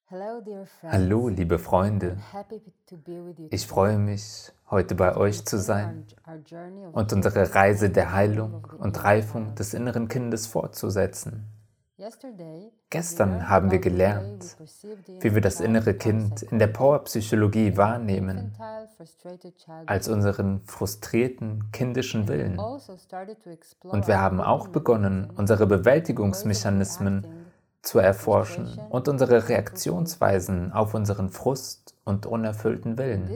Hallo, liebe Freunde. Ich freue mich, heute bei euch zu sein und unsere Reise der Heilung und Reifung des inneren Kindes fortzusetzen. Gestern haben wir gelernt, wie wir das innere Kind in der Powerpsychologie wahrnehmen, als unseren frustrierten kindischen Willen. Und wir haben auch begonnen, unsere Bewältigungsmechanismen zu erforschen und unsere Reaktionsweisen auf unseren Frust und unerfüllten Willen.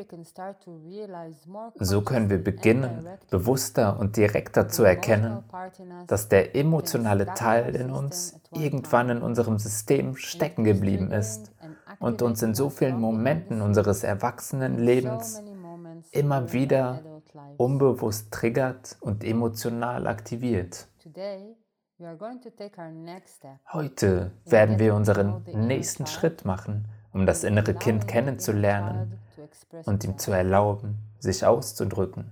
So können wir beginnen, bewusster und direkter zu erkennen, dass der emotionale Teil in uns irgendwann in unserem System stecken geblieben ist und uns in so vielen Momenten unseres Erwachsenenlebens immer wieder unbewusst triggert und emotional aktiviert. Heute werden wir unseren nächsten Schritt machen, um das innere Kind kennenzulernen und ihm zu erlauben, sich auszudrücken.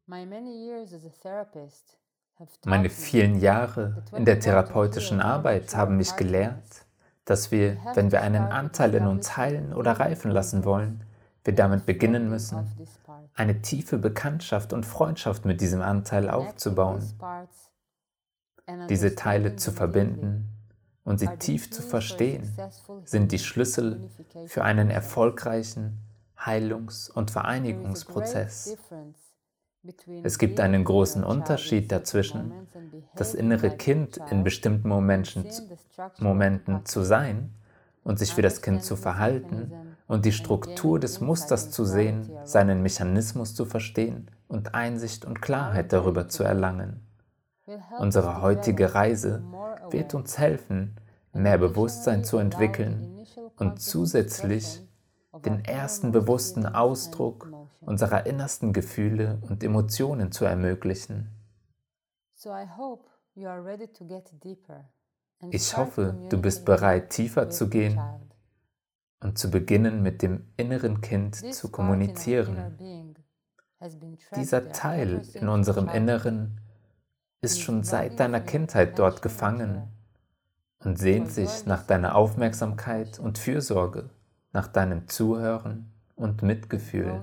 Meine vielen Jahre in der therapeutischen Arbeit haben mich gelehrt, dass wir, wenn wir einen Anteil in uns heilen oder reifen lassen wollen, wir damit beginnen müssen, eine tiefe Bekanntschaft und Freundschaft mit diesem Anteil aufzubauen. Diese Teile zu verbinden und sie tief zu verstehen, sind die Schlüssel für einen erfolgreichen Heilungs- und Vereinigungsprozess. Es gibt einen großen Unterschied dazwischen, das innere Kind in bestimmten Momenten zu sein und sich wie das Kind zu verhalten und die Struktur des Musters zu sehen, seinen Mechanismus zu verstehen und Einsicht und Klarheit darüber zu erlangen. Unsere heutige Reise wird uns helfen, mehr Bewusstsein zu entwickeln und zusätzlich den ersten bewussten Ausdruck unserer innersten Gefühle und Emotionen zu ermöglichen. Ich hoffe, du bist bereit, tiefer zu gehen und zu beginnen, mit dem inneren Kind zu kommunizieren. Dieser Teil in unserem Inneren ist schon seit deiner Kindheit dort gefangen und sehnt sich nach deiner Aufmerksamkeit und Fürsorge, nach deinem Zuhören und Mitgefühl.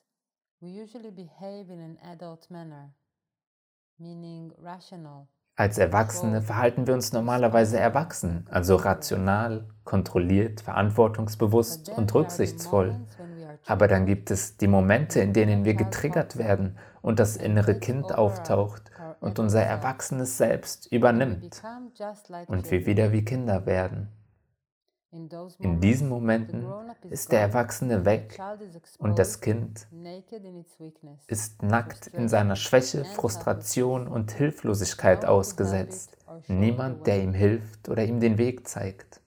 Als Erwachsene verhalten wir uns normalerweise erwachsen, also rational, kontrolliert, verantwortungsbewusst und rücksichtsvoll. Aber dann gibt es die Momente, in denen wir getriggert werden und das innere Kind auftaucht und unser erwachsenes Selbst übernimmt und wir wieder wie Kinder werden. In diesen Momenten ist der Erwachsene weg und das Kind ist nackt in seiner Schwäche, Frustration und Hilflosigkeit ausgesetzt. Niemand, der ihm hilft oder ihm den Weg zeigt.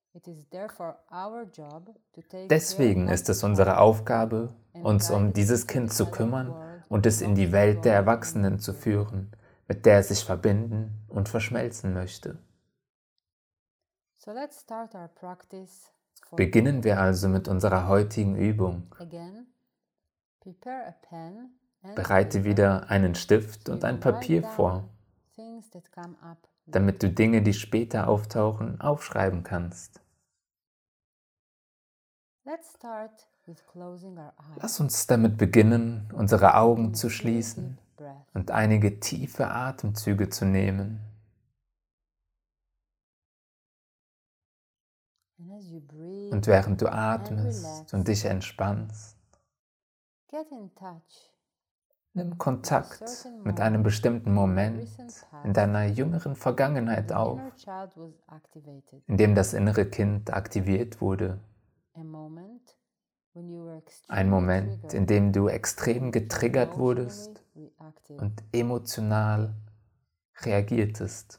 Deswegen ist es unsere Aufgabe, uns um dieses Kind zu kümmern und es in die Welt der Erwachsenen zu führen, mit der es sich verbinden und verschmelzen möchte. Beginnen wir also mit unserer heutigen Übung. Bereite wieder einen Stift und ein Papier vor, damit du Dinge, die später auftauchen, aufschreiben kannst. Lass uns damit beginnen, unsere Augen zu schließen und einige tiefe Atemzüge zu nehmen. Und während du atmest und dich entspannst, nimm Kontakt mit einem bestimmten Moment in deiner jüngeren Vergangenheit auf, in dem das innere Kind aktiviert wurde. Ein Moment, in dem du extrem getriggert wurdest und emotional reagiertest.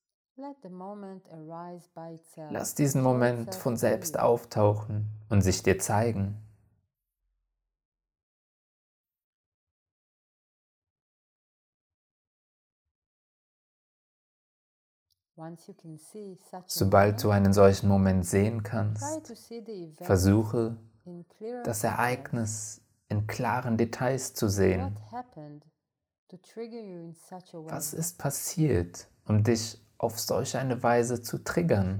Lass diesen Moment von selbst auftauchen und sich dir zeigen. Sobald du einen solchen Moment sehen kannst, versuche, das Ereignis in klaren Details zu sehen. Was ist passiert, um dich auf solch eine Weise zu triggern.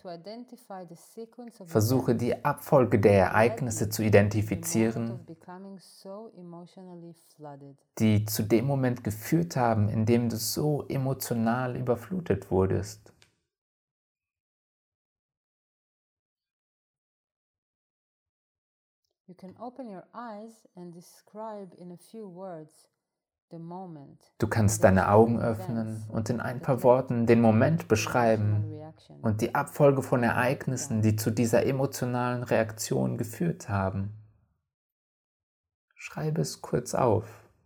Versuche die Abfolge der Ereignisse zu identifizieren, die zu dem Moment geführt haben, in dem du so emotional überflutet wurdest. You can open your eyes and describe in a few words the moment. Du kannst deine Augen öffnen und in ein paar Worten den Moment beschreiben und die Abfolge von Ereignissen, die zu dieser emotionalen Reaktion geführt haben. Schreibe es kurz auf.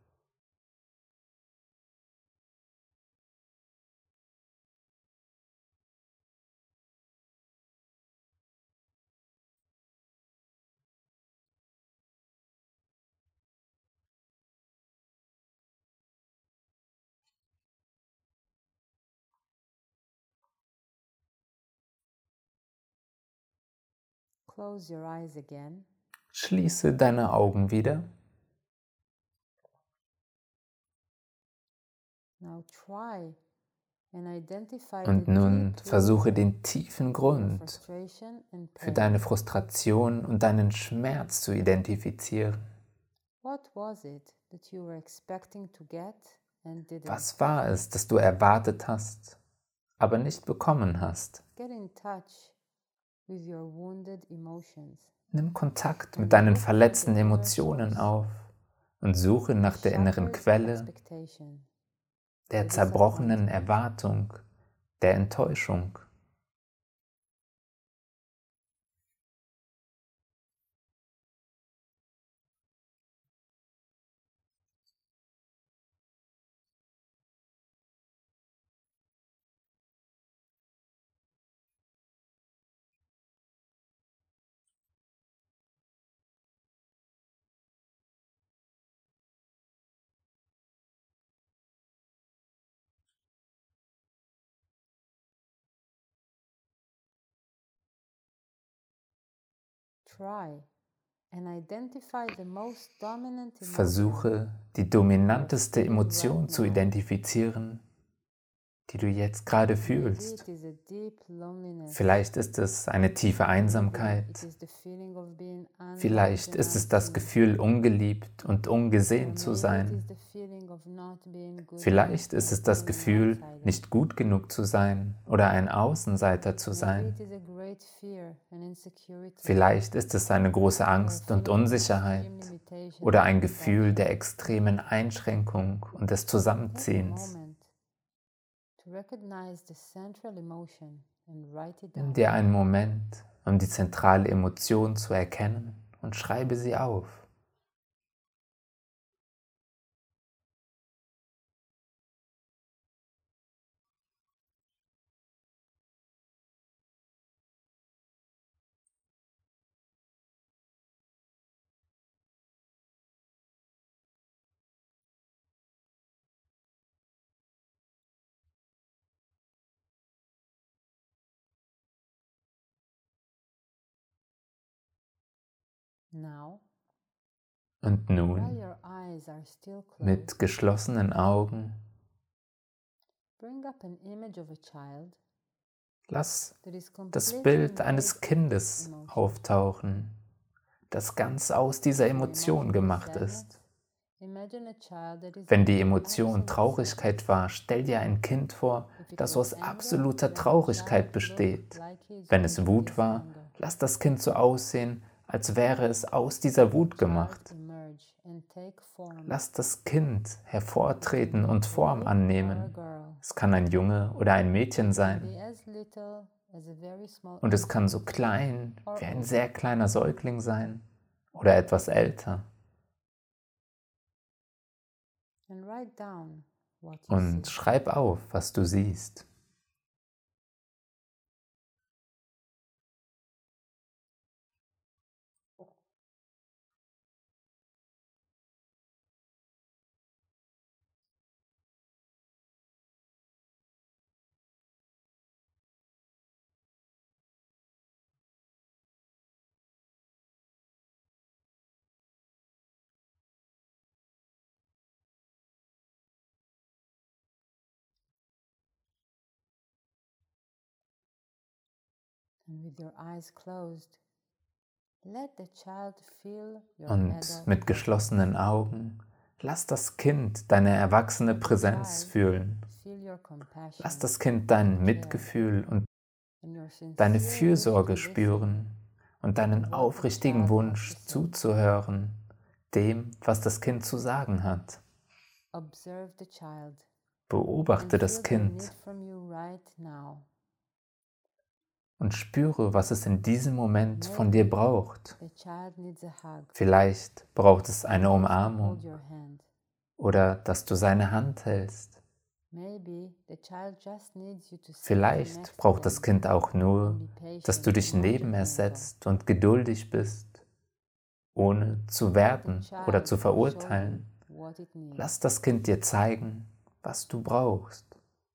Close your eyes again. Schließe deine Augen wieder. Now try and identify Und the nun deep versuche reason den tiefen for Grund frustration and für pain. deine Frustration und deinen Schmerz zu identifizieren. What was it that you were expecting to get and didn't? Was war es, das du erwartet hast, aber nicht bekommen hast? Get in touch with your wounded emotions. Nimm Kontakt mit deinen verletzten Emotionen auf und suche nach der inneren Quelle der zerbrochenen Erwartung, der Enttäuschung. Try and identify the most dominant emotion. Versuche, die dominanteste Emotion zu identifizieren, die du jetzt gerade fühlst. Vielleicht ist es eine tiefe Einsamkeit. Vielleicht ist es das Gefühl, ungeliebt und ungesehen zu sein. Vielleicht ist es das Gefühl, nicht gut genug zu sein oder ein Außenseiter zu sein. Vielleicht ist es eine große Angst und Unsicherheit oder ein Gefühl der extremen Einschränkung und des Zusammenziehens. Nimm dir einen Moment, um die zentrale Emotion zu erkennen und schreibe sie auf. Und nun, mit geschlossenen Augen, lass das Bild eines Kindes auftauchen, das ganz aus dieser Emotion gemacht ist. Wenn die Emotion Traurigkeit war, stell dir ein Kind vor, das aus absoluter Traurigkeit besteht. Wenn es Wut war, lass das Kind so aussehen, als wäre es aus dieser Wut gemacht. Lass das Kind hervortreten und Form annehmen. Es kann ein Junge oder ein Mädchen sein. Und es kann so klein wie ein sehr kleiner Säugling sein oder etwas älter. Und schreib auf, was du siehst. Und mit geschlossenen Augen lass das Kind deine erwachsene Präsenz fühlen. Lass das Kind dein Mitgefühl und deine Fürsorge spüren und deinen aufrichtigen Wunsch zuzuhören, dem, was das Kind zu sagen hat. Beobachte das Kind und spüre, was es in diesem Moment von dir braucht. Vielleicht braucht es eine Umarmung oder dass du seine Hand hältst. Vielleicht braucht das Kind auch nur, dass du dich neben es setzt und geduldig bist, ohne zu werten oder zu verurteilen. Lass das Kind dir zeigen, was du brauchst.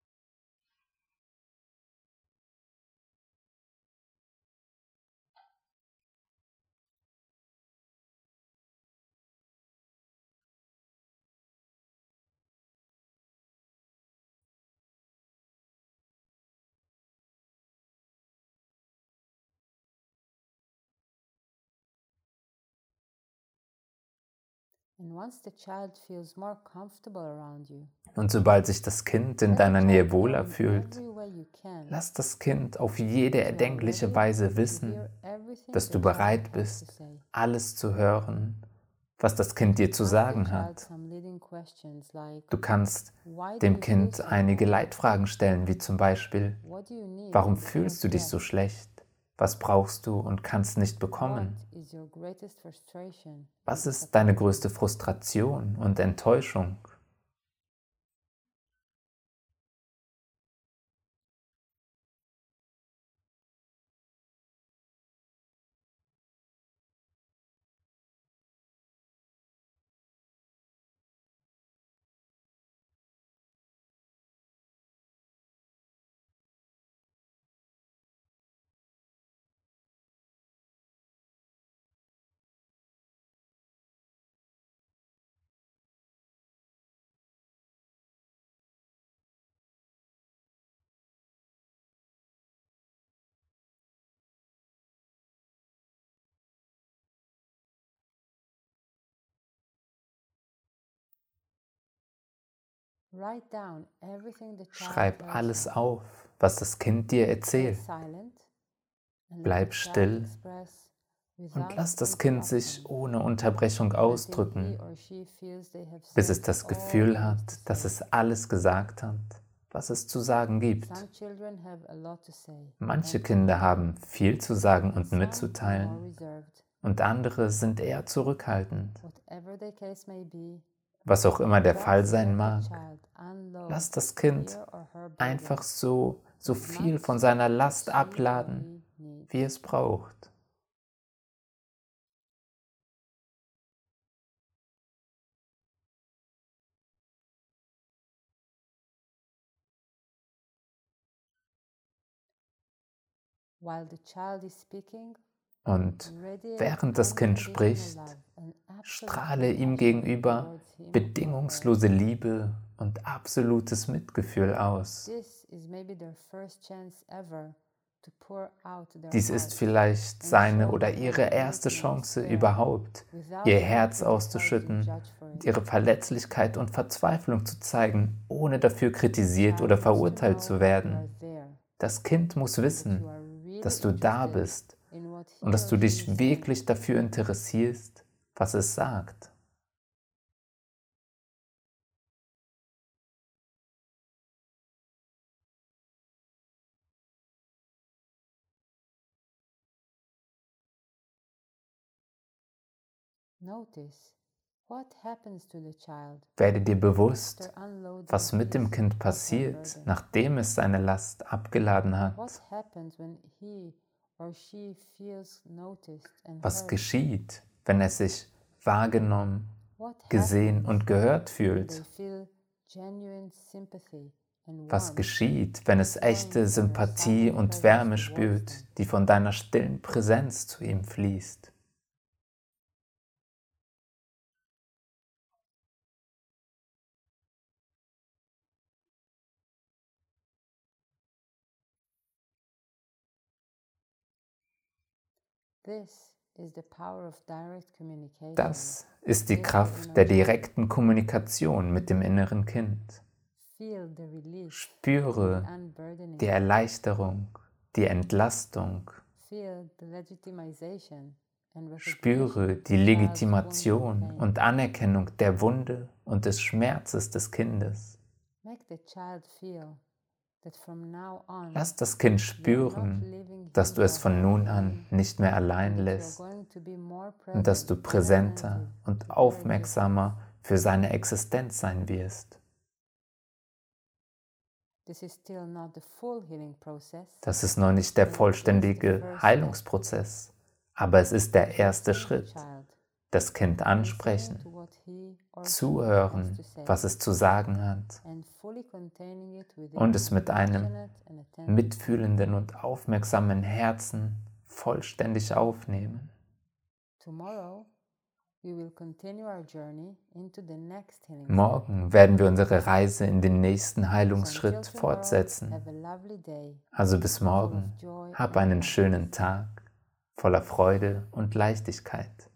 Und sobald sich das Kind in deiner Nähe wohler fühlt, lass das Kind auf jede erdenkliche Weise wissen, dass du bereit bist, alles zu hören, was das Kind dir zu sagen hat. Du kannst dem Kind einige Leitfragen stellen, wie zum Beispiel: Warum fühlst du dich so schlecht? Was brauchst du und kannst nicht bekommen? Was ist deine größte Frustration und Enttäuschung? Schreib alles auf, was das Kind dir erzählt. Bleib still und lass das Kind sich ohne Unterbrechung ausdrücken, bis es das Gefühl hat, dass es alles gesagt hat, was es zu sagen gibt. Manche Kinder haben viel zu sagen und mitzuteilen und andere sind eher zurückhaltend. Was auch immer der Fall sein mag, lass das Kind einfach so viel von seiner Last abladen, wie es braucht. Und während das Kind spricht, strahle ihm gegenüber bedingungslose Liebe und absolutes Mitgefühl aus. Dies ist vielleicht seine oder ihre erste Chance überhaupt, ihr Herz auszuschütten und ihre Verletzlichkeit und Verzweiflung zu zeigen, ohne dafür kritisiert oder verurteilt zu werden. Das Kind muss wissen, dass du da bist und dass du dich wirklich dafür interessierst, was es sagt. Werde dir bewusst, was mit dem Kind passiert, nachdem es seine Last abgeladen hat. Was geschieht, wenn es sich wahrgenommen, gesehen und gehört fühlt? Was geschieht, wenn es echte Sympathie und Wärme spürt, die von deiner stillen Präsenz zu ihm fließt? Das ist die Kraft der direkten Kommunikation mit dem inneren Kind. Spüre die Erleichterung, die Entlastung. Spüre die Legitimation und Anerkennung der Wunde und des Schmerzes des Kindes. Lass das Kind spüren, dass du es von nun an nicht mehr allein lässt und dass du präsenter und aufmerksamer für seine Existenz sein wirst. Das ist noch nicht der vollständige Heilungsprozess, aber es ist der erste Schritt. Das Kind ansprechen, zuhören, was es zu sagen hat und es mit einem mitfühlenden und aufmerksamen Herzen vollständig aufnehmen. Morgen werden wir unsere Reise in den nächsten Heilungsschritt fortsetzen. Also bis morgen, hab einen schönen Tag voller Freude und Leichtigkeit.